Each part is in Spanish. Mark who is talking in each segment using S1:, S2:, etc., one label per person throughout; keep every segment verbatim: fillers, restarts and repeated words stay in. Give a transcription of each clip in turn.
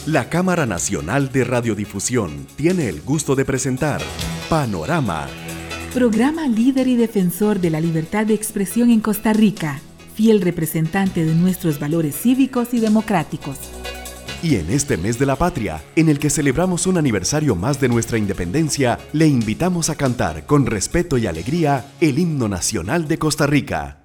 S1: La Cámara Nacional de Radiodifusión tiene el gusto de presentar Panorama,
S2: programa líder y defensor de la libertad de expresión en Costa Rica, fiel representante de nuestros valores cívicos y democráticos.
S1: Y en este mes de la patria, en el que celebramos un aniversario más de nuestra independencia, le invitamos a cantar con respeto y alegría el himno nacional de Costa Rica.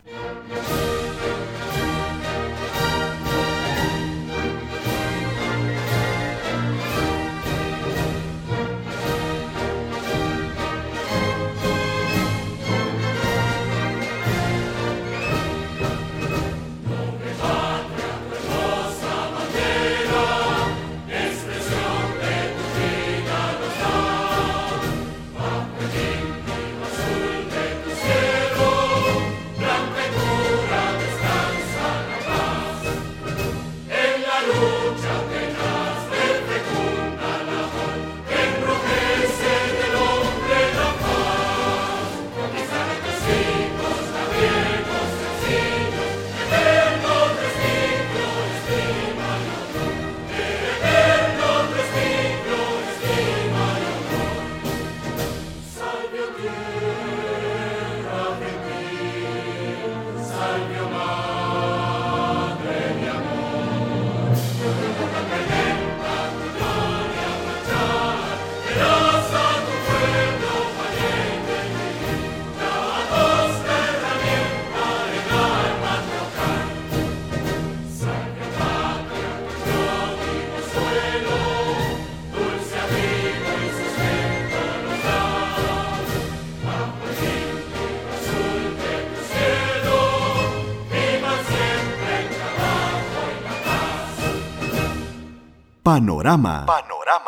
S1: Panorama. Panorama.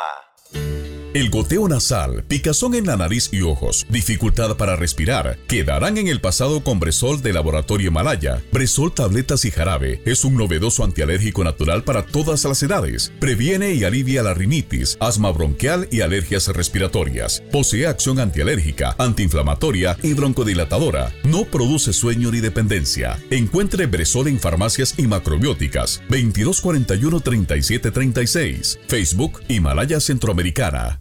S3: El goteo nasal, picazón en la nariz y ojos, dificultad para respirar, quedarán en el pasado con Bresol de Laboratorio Himalaya. Bresol tabletas y jarabe es un novedoso antialérgico natural para todas las edades. Previene y alivia la rinitis, asma bronquial y alergias respiratorias. Posee acción antialérgica, antiinflamatoria y broncodilatadora. No produce sueño ni dependencia. Encuentre Bresol en farmacias y macrobióticas. veintidós cuarenta y uno, treinta y siete treinta y seis. Facebook Himalaya Centroamericana.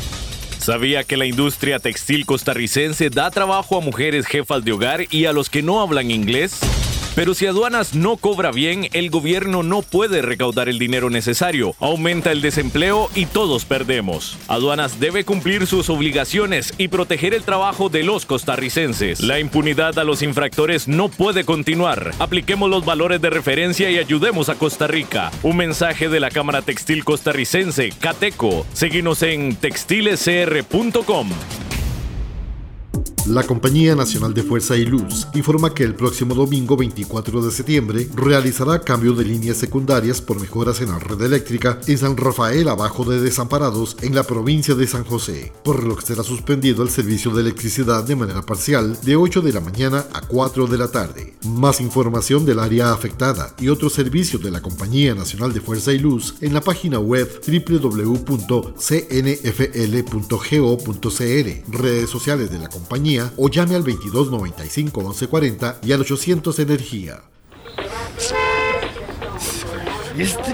S4: ¿Sabía que la industria textil costarricense da trabajo a mujeres jefas de hogar y a los que no hablan inglés? Pero si aduanas no cobra bien, el gobierno no puede recaudar el dinero necesario, aumenta el desempleo y todos perdemos. Aduanas debe cumplir sus obligaciones y proteger el trabajo de los costarricenses. La impunidad a los infractores no puede continuar. Apliquemos los valores de referencia y ayudemos a Costa Rica. Un mensaje de la Cámara Textil Costarricense, Cateco. Síguenos en textiles c r punto com.
S5: La Compañía Nacional de Fuerza y Luz informa que el próximo domingo veinticuatro de septiembre realizará cambio de líneas secundarias por mejoras en la red eléctrica en San Rafael abajo de Desamparados en la provincia de San José, por lo que será suspendido el servicio de electricidad de manera parcial de ocho de la mañana a cuatro de la tarde. Más información del área afectada y otros servicios de la Compañía Nacional de Fuerza y Luz en la página web doble u doble u doble u punto c n f l punto go punto c r, redes sociales de la compañía o llame al veintidós noventa y cinco once cuarenta y al ochocientos Energía.
S6: Este...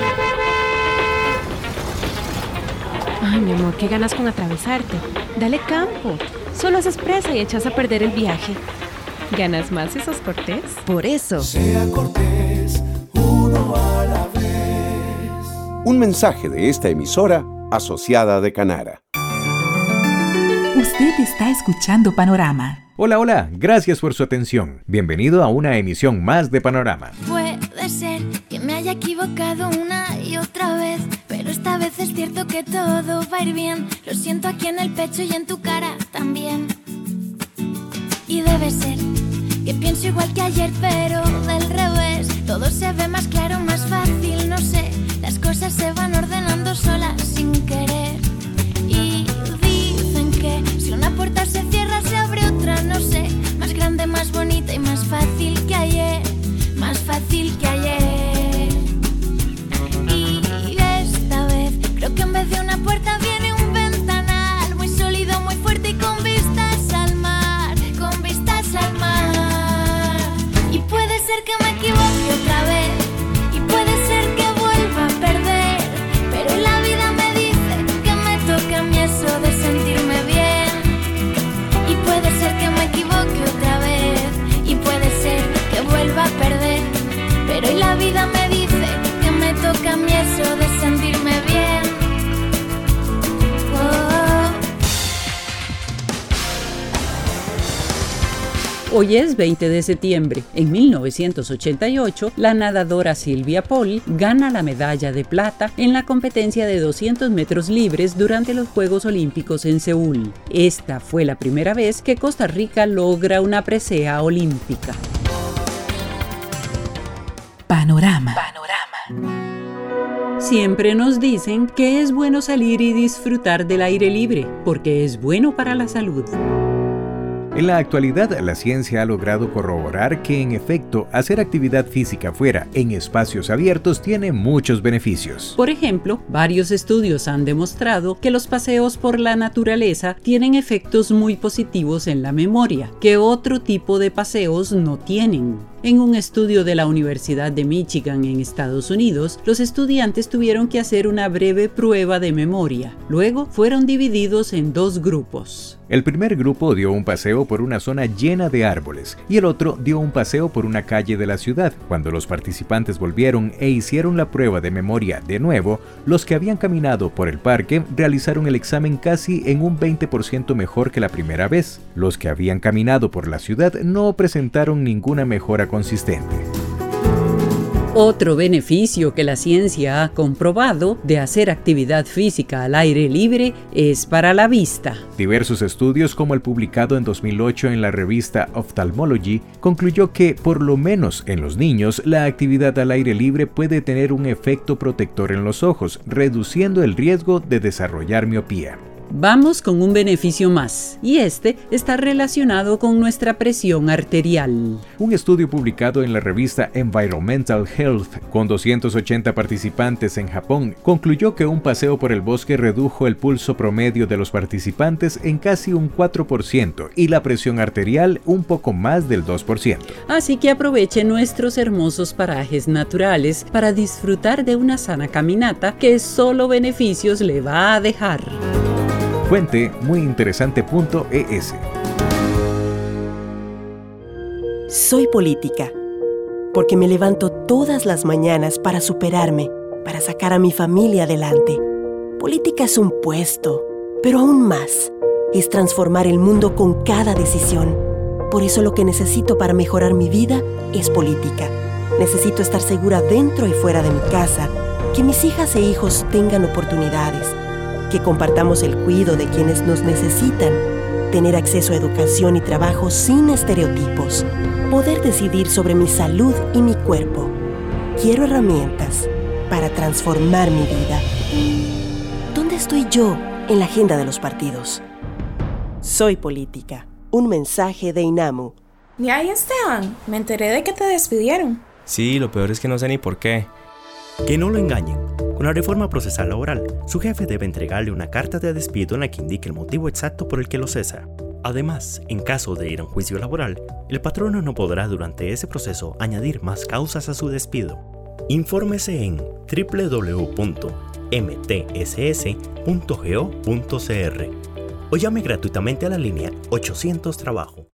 S6: Ay, mi amor, qué ganas con atravesarte. Dale campo. Solo haces presa y echas a perder el viaje. ¿Ganas más si sos cortés? Por eso.
S7: Sea cortés, uno a la vez.
S8: Un mensaje de esta emisora asociada de Canara.
S2: Usted está escuchando Panorama.
S9: Hola, hola, gracias por su atención. Bienvenido a una emisión más de Panorama.
S10: Puede ser que me haya equivocado una y otra vez, pero esta vez es cierto que todo va a ir bien. Lo siento aquí en el pecho y en tu cara también. Y debe ser que pienso igual que ayer, pero del revés. Todo se ve más claro, más fácil, no sé. Las cosas se van ordenando solas sin querer. Y dicen que si una puerta se cierra se abre otra, no sé. Más grande, más bonita y más fácil que ayer. Más fácil que ayer. Y esta vez creo que en vez de una puerta viene un ventanal muy sólido, muy fuerte y con vistas al mar. Con vistas al mar. Y puede ser que me equivoque otra vez. Y puede ser que vuelva a perder. vida me dice que me toca a mí eso de sentirme bien.
S11: Hoy es veinte de septiembre. En mil novecientos ochenta y ocho, la nadadora Silvia Paul gana la medalla de plata en la competencia de doscientos metros libres durante los Juegos Olímpicos en Seúl. Esta fue la primera vez que Costa Rica logra una presea olímpica.
S2: Panorama.
S11: Siempre nos dicen que es bueno salir y disfrutar del aire libre, porque es bueno para la salud.
S9: En la actualidad, la ciencia ha logrado corroborar que, en efecto, hacer actividad física fuera, en espacios abiertos, tiene muchos beneficios.
S11: Por ejemplo, varios estudios han demostrado que los paseos por la naturaleza tienen efectos muy positivos en la memoria, que otro tipo de paseos no tienen. En un estudio de la Universidad de Michigan en Estados Unidos, los estudiantes tuvieron que hacer una breve prueba de memoria. Luego fueron divididos en dos grupos.
S9: El primer grupo dio un paseo por una zona llena de árboles y el otro dio un paseo por una calle de la ciudad. Cuando los participantes volvieron e hicieron la prueba de memoria de nuevo, los que habían caminado por el parque realizaron el examen casi en un veinte por ciento mejor que la primera vez. Los que habían caminado por la ciudad no presentaron ninguna mejora consistente.
S11: Otro beneficio que la ciencia ha comprobado de hacer actividad física al aire libre es para la vista.
S9: Diversos estudios, como el publicado en dos mil ocho en la revista Ophthalmology, concluyó que, por lo menos en los niños, la actividad al aire libre puede tener un efecto protector en los ojos, reduciendo el riesgo de desarrollar miopía.
S11: Vamos con un beneficio más, y este está relacionado con nuestra presión arterial.
S9: Un estudio publicado en la revista Environmental Health con doscientos ochenta participantes en Japón concluyó que un paseo por el bosque redujo el pulso promedio de los participantes en casi un cuatro por ciento y la presión arterial un poco más del dos por ciento.
S11: Así que aproveche nuestros hermosos parajes naturales para disfrutar de una sana caminata que solo beneficios le va a dejar.
S9: Fuente muy interesante punto e ese.
S12: Soy política, porque me levanto todas las mañanas para superarme, para sacar a mi familia adelante. Política es un puesto, pero aún más, es transformar el mundo con cada decisión. Por eso lo que necesito para mejorar mi vida es política. Necesito estar segura dentro y fuera de mi casa, que mis hijas e hijos tengan oportunidades, que compartamos el cuidado de quienes nos necesitan, tener acceso a educación y trabajo sin estereotipos, poder decidir sobre mi salud y mi cuerpo. Quiero herramientas para transformar mi vida. ¿Dónde estoy yo en la agenda de los partidos? Soy política. Un mensaje de INAMU.
S13: Y ahí, Esteban, me enteré de que te despidieron.
S14: Sí, lo peor es que no sé ni por qué. Que no lo engañen. Con la reforma procesal laboral, su jefe debe entregarle una carta de despido en la que indique el motivo exacto por el que lo cesa. Además, en caso de ir a un juicio laboral, el patrono no podrá durante ese proceso añadir más causas a su despido. Infórmese en doble u doble u doble u punto m t s s punto go punto c r o llame gratuitamente a la línea ochocientos Trabajo.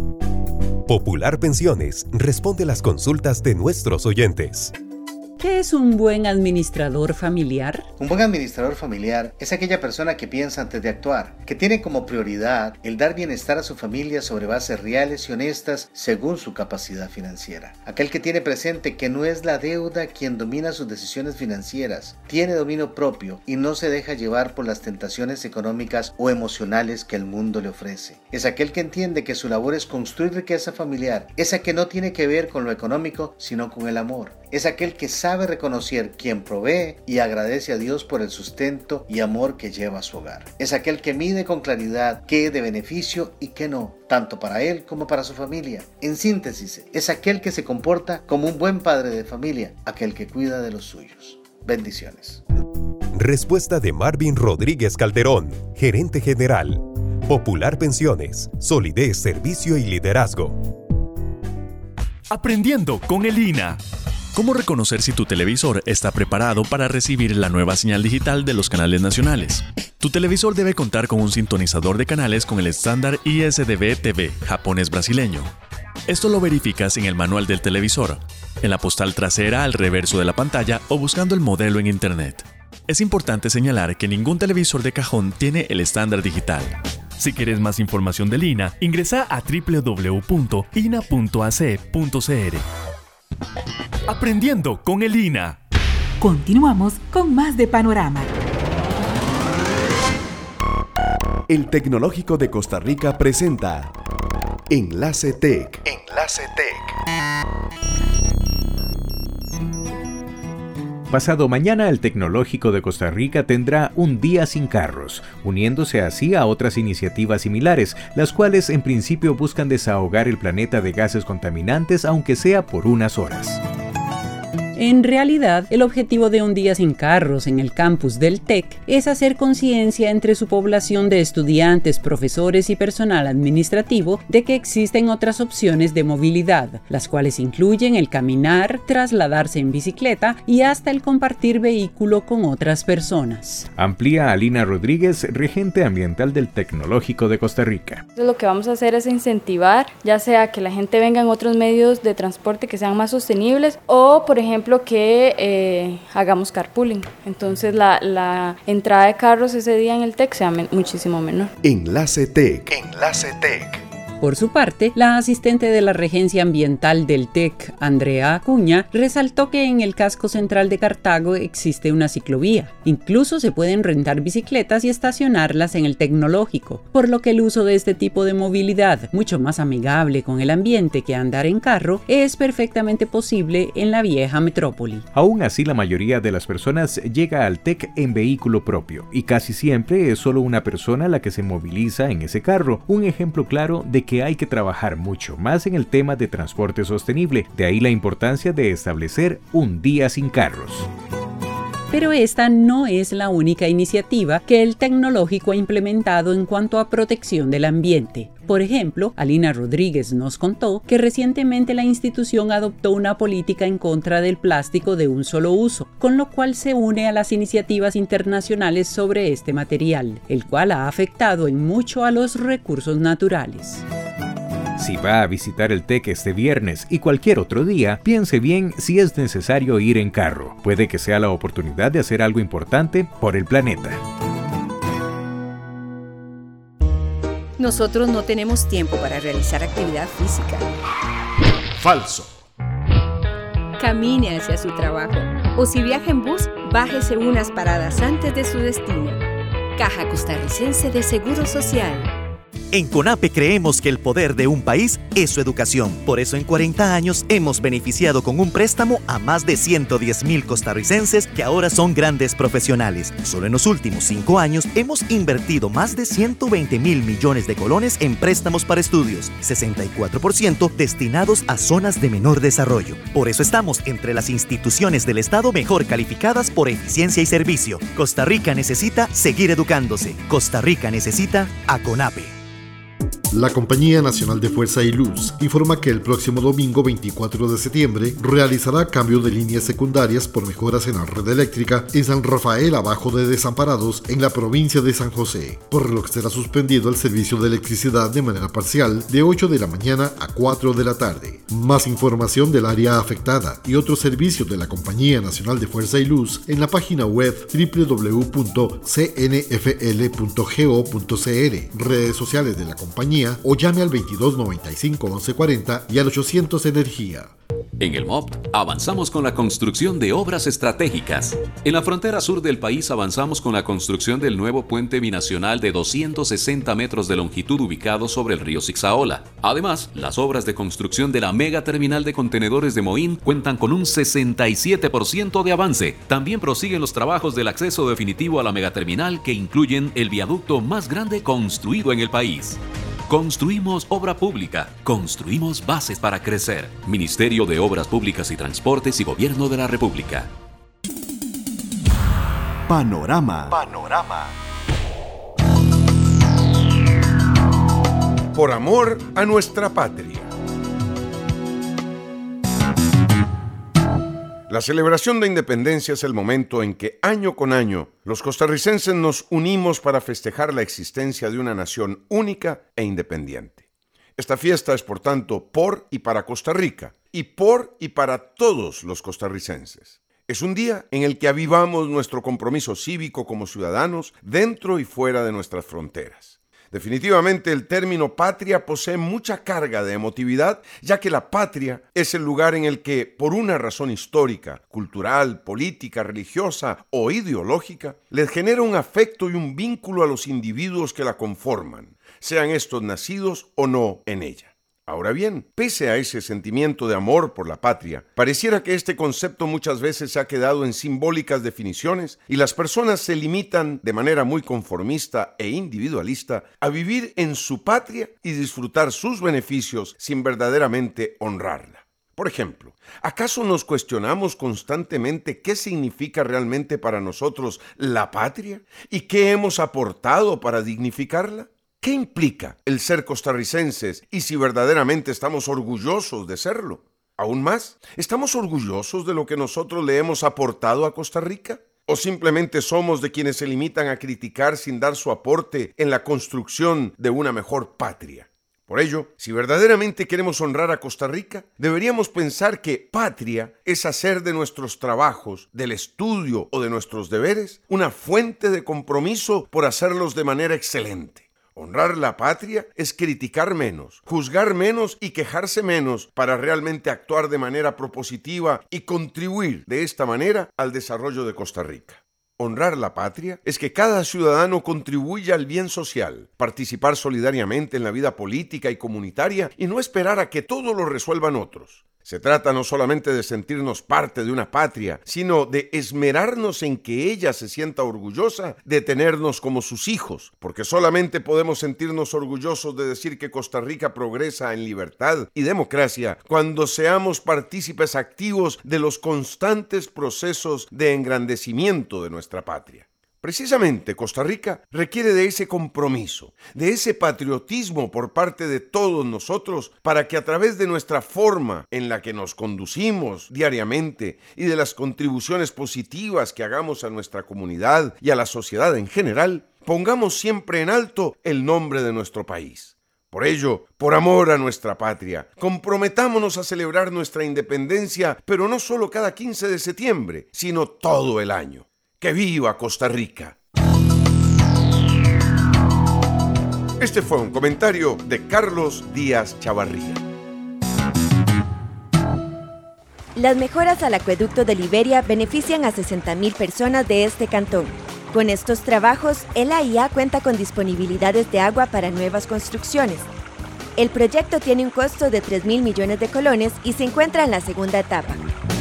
S15: Popular Pensiones responde las consultas de nuestros oyentes.
S11: ¿Qué es un buen administrador familiar?
S16: Un buen administrador familiar es aquella persona que piensa antes de actuar, que tiene como prioridad el dar bienestar a su familia sobre bases reales y honestas según su capacidad financiera. Aquel que tiene presente que no es la deuda quien domina sus decisiones financieras, tiene dominio propio y no se deja llevar por las tentaciones económicas o emocionales que el mundo le ofrece. Es aquel que entiende que su labor es construir riqueza familiar, esa que no tiene que ver con lo económico sino con el amor. Es aquel que sabe reconocer quien provee y agradece a Dios por el sustento y amor que lleva a su hogar. Es aquel que mide con claridad qué es de beneficio y qué no, tanto para él como para su familia. En síntesis, es aquel que se comporta como un buen padre de familia, aquel que cuida de los suyos. Bendiciones.
S15: Respuesta de Marvin Rodríguez Calderón, gerente general. Popular Pensiones, solidez, servicio y liderazgo.
S17: Aprendiendo con el I N A. ¿Cómo reconocer si tu televisor está preparado para recibir la nueva señal digital de los canales nacionales? Tu televisor debe contar con un sintonizador de canales con el estándar I S D B T V japonés brasileño. Esto lo verificas en el manual del televisor, en la postal trasera al reverso de la pantalla o buscando el modelo en internet. Es importante señalar que ningún televisor de cajón tiene el estándar digital. Si quieres más información del I N A, ingresa a doble u doble u doble u punto i n a punto a c punto c r. Aprendiendo con el I N A.
S2: Continuamos con más de Panorama.
S1: El Tecnológico de Costa Rica presenta Enlace Tech.
S18: Enlace Tech.
S9: Pasado mañana, el Tecnológico de Costa Rica tendrá un día sin carros, uniéndose así a otras iniciativas similares, las cuales en principio buscan desahogar el planeta de gases contaminantes, aunque sea por unas horas.
S11: En realidad, el objetivo de un día sin carros en el campus del T E C es hacer conciencia entre su población de estudiantes, profesores y personal administrativo de que existen otras opciones de movilidad, las cuales incluyen el caminar, trasladarse en bicicleta y hasta el compartir vehículo con otras personas.
S9: Amplía Alina Rodríguez, regente ambiental del Tecnológico de Costa Rica.
S19: Entonces, lo que vamos a hacer es incentivar, ya sea que la gente venga en otros medios de transporte que sean más sostenibles o, por ejemplo, que eh, hagamos carpooling. Entonces la, la entrada de carros ese día en el T E C sea men- muchísimo menor.
S1: Enlace Tech.
S18: Enlace Tech.
S11: Por su parte, la asistente de la Regencia Ambiental del T E C, Andrea Acuña, resaltó que en el casco central de Cartago existe una ciclovía. Incluso se pueden rentar bicicletas y estacionarlas en el Tecnológico, por lo que el uso de este tipo de movilidad, mucho más amigable con el ambiente que andar en carro, es perfectamente posible en la vieja metrópoli.
S9: Aún así, la mayoría de las personas llega al T E C en vehículo propio, y casi siempre es solo una persona la que se moviliza en ese carro. Un ejemplo claro de que hay que trabajar mucho más en el tema de transporte sostenible, de ahí la importancia de establecer un día sin carros.
S11: Pero esta no es la única iniciativa que el Tecnológico ha implementado en cuanto a protección del ambiente. Por ejemplo, Alina Rodríguez nos contó que recientemente la institución adoptó una política en contra del plástico de un solo uso, con lo cual se une a las iniciativas internacionales sobre este material, el cual ha afectado en mucho a los recursos naturales.
S9: Si va a visitar el T E C este viernes y cualquier otro día, piense bien si es necesario ir en carro. Puede que sea la oportunidad de hacer algo importante por el planeta.
S20: Nosotros no tenemos tiempo para realizar actividad física.
S18: Falso.
S20: Camine hacia su trabajo. O si viaja en bus, bájese unas paradas antes de su destino. Caja Costarricense de Seguro Social.
S21: En CONAPE creemos que el poder de un país es su educación. Por eso en cuarenta años hemos beneficiado con un préstamo a más de ciento diez mil costarricenses que ahora son grandes profesionales. Solo en los últimos cinco años hemos invertido más de ciento veinte mil millones de colones en préstamos para estudios, sesenta y cuatro por ciento destinados a zonas de menor desarrollo. Por eso estamos entre las instituciones del Estado mejor calificadas por eficiencia y servicio. Costa Rica necesita seguir educándose. Costa Rica necesita a CONAPE.
S5: La Compañía Nacional de Fuerza y Luz informa que el próximo domingo veinticuatro de septiembre realizará cambio de líneas secundarias por mejoras en la red eléctrica en San Rafael abajo de Desamparados en la provincia de San José, por lo que será suspendido el servicio de electricidad de manera parcial de ocho de la mañana a cuatro de la tarde. Más información del área afectada y otros servicios de la Compañía Nacional de Fuerza y Luz en la página web doble u doble u doble u punto c n f l punto go punto c r, redes sociales de la compañía o llame al veintidós noventa y cinco once cuarenta y al ochocientos Energía.
S22: En el M O P avanzamos con la construcción de obras estratégicas. En la frontera sur del país avanzamos con la construcción del nuevo puente binacional de doscientos sesenta metros de longitud ubicado sobre el río Zixaola. Además, las obras de construcción de la mega terminal de contenedores de Moín cuentan con un sesenta y siete por ciento de avance. También prosiguen los trabajos del acceso definitivo a la megaterminal que incluyen el viaducto más grande construido en el país. Construimos obra pública, construimos bases para crecer. Ministerio de Obras Públicas y Transportes y Gobierno de la República.
S1: Panorama.
S18: Panorama. Por amor a nuestra patria. La celebración de independencia es el momento en que año con año los costarricenses nos unimos para festejar la existencia de una nación única e independiente. Esta fiesta es, por tanto, por y para Costa Rica, y por y para todos los costarricenses. Es un día en el que avivamos nuestro compromiso cívico como ciudadanos dentro y fuera de nuestras fronteras. Definitivamente el término patria posee mucha carga de emotividad, ya que la patria es el lugar en el que, por una razón histórica, cultural, política, religiosa o ideológica, les genera un afecto y un vínculo a los individuos que la conforman, sean estos nacidos o no en ella. Ahora bien, pese a ese sentimiento de amor por la patria, pareciera que este concepto muchas veces se ha quedado en simbólicas definiciones y las personas se limitan de manera muy conformista e individualista a vivir en su patria y disfrutar sus beneficios sin verdaderamente honrarla. Por ejemplo, ¿acaso nos cuestionamos constantemente qué significa realmente para nosotros la patria y qué hemos aportado para dignificarla? ¿Qué implica el ser costarricenses y si verdaderamente estamos orgullosos de serlo? Aún más, ¿estamos orgullosos de lo que nosotros le hemos aportado a Costa Rica? ¿O simplemente somos de quienes se limitan a criticar sin dar su aporte en la construcción de una mejor patria? Por ello, si verdaderamente queremos honrar a Costa Rica, deberíamos pensar que patria es hacer de nuestros trabajos, del estudio o de nuestros deberes una fuente de compromiso por hacerlos de manera excelente. Honrar la patria es criticar menos, juzgar menos y quejarse menos para realmente actuar de manera propositiva y contribuir de esta manera al desarrollo de Costa Rica. Honrar la patria es que cada ciudadano contribuya al bien social, participar solidariamente en la vida política y comunitaria y no esperar a que todo lo resuelvan otros. Se trata no solamente de sentirnos parte de una patria, sino de esmerarnos en que ella se sienta orgullosa de tenernos como sus hijos, porque solamente podemos sentirnos orgullosos de decir que Costa Rica progresa en libertad y democracia cuando seamos partícipes activos de los constantes procesos de engrandecimiento de nuestra patria. Precisamente Costa Rica requiere de ese compromiso, de ese patriotismo por parte de todos nosotros para que a través de nuestra forma en la que nos conducimos diariamente y de las contribuciones positivas que hagamos a nuestra comunidad y a la sociedad en general, pongamos siempre en alto el nombre de nuestro país. Por ello, por amor a nuestra patria, comprometámonos a celebrar nuestra independencia, pero no solo cada quince de septiembre, sino todo el año. ¡Que viva Costa Rica! Este fue un comentario de Carlos Díaz Chavarría.
S3: Las mejoras al acueducto de Liberia benefician a sesenta mil personas de este cantón. Con estos trabajos, el A I A cuenta con disponibilidades de agua para nuevas construcciones. El proyecto tiene un costo de tres mil millones de colones y se encuentra en la segunda etapa.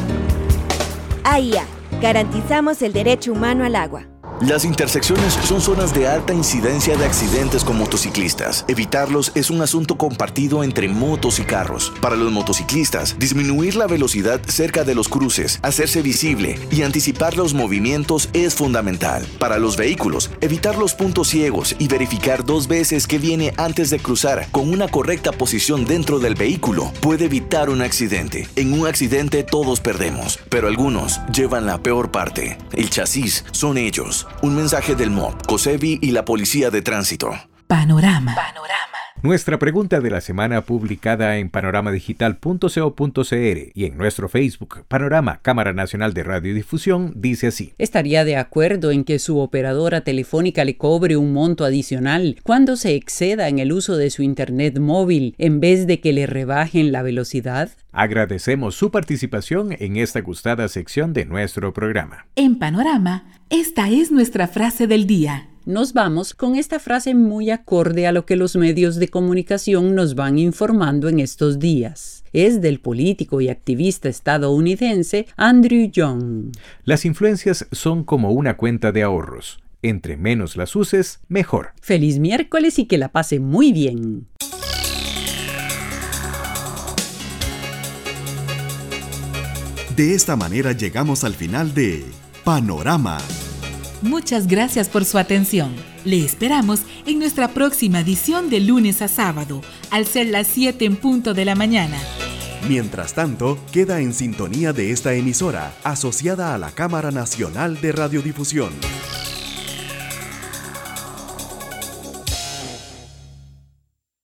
S3: A I A. Garantizamos el derecho humano al agua.
S4: Las intersecciones son zonas de alta incidencia de accidentes con motociclistas. Evitarlos es un asunto compartido entre motos y carros. Para los motociclistas, disminuir la velocidad cerca de los cruces, hacerse visible y anticipar los movimientos es fundamental. Para los vehículos, evitar los puntos ciegos y verificar dos veces que viene antes de cruzar con una correcta posición dentro del vehículo puede evitar un accidente. En un accidente todos perdemos, pero algunos llevan la peor parte. El chasis son ellos. Un mensaje del M O B, COSEBI y la Policía de Tránsito.
S2: Panorama.
S9: Panorama. Nuestra pregunta de la semana publicada en panoramadigital punto co punto cr y en nuestro Facebook, Panorama Cámara Nacional de Radiodifusión, dice así.
S11: ¿Estaría de acuerdo en que su operadora telefónica le cobre un monto adicional cuando se exceda en el uso de su internet móvil en vez de que le rebajen la velocidad?
S9: Agradecemos su participación en esta gustada sección de nuestro programa.
S2: En Panorama, esta es nuestra frase del día.
S11: Nos vamos con esta frase muy acorde a lo que los medios de comunicación nos van informando en estos días. Es del político y activista estadounidense Andrew Young.
S9: Las influencias son como una cuenta de ahorros. Entre menos las uses, mejor.
S11: Feliz miércoles y que la pase muy bien.
S1: De esta manera llegamos al final de Panorama.
S2: Muchas gracias por su atención. Le esperamos en nuestra próxima edición de lunes a sábado, al ser las siete en punto de la mañana.
S1: Mientras tanto, queda en sintonía de esta emisora, asociada a la Cámara Nacional de Radiodifusión.